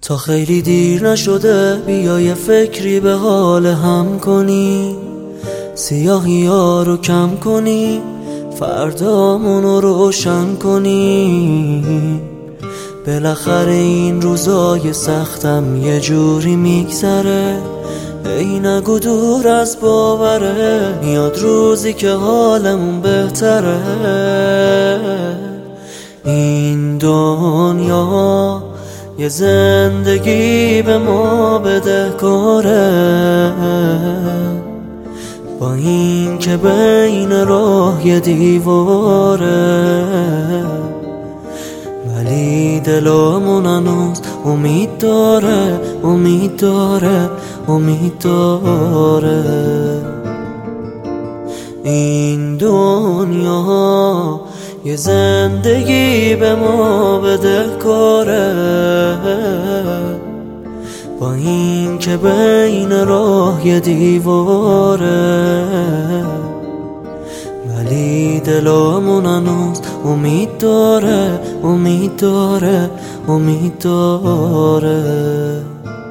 تا خیلی دیر نشده بیا یه فکری به حال هم کنی، سیاهی ها رو کم کنی، فردامونو روشن کنی. بالاخره این روزای سختم یه جوری میگذره، ای نگو دور از باوره، میاد روزی که حالمون بهتره. این دنیا یه زندگی به ما بدهکاره، با این که بین راه یه دیواره، ولی دلمون هنوز امید داره، امید داره، امید داره. این دنیا یه زندگی به ما بدهکاره، با این که بین راه یه دیواره، ولی دلمون هنوز امید داره، امید داره، امید داره.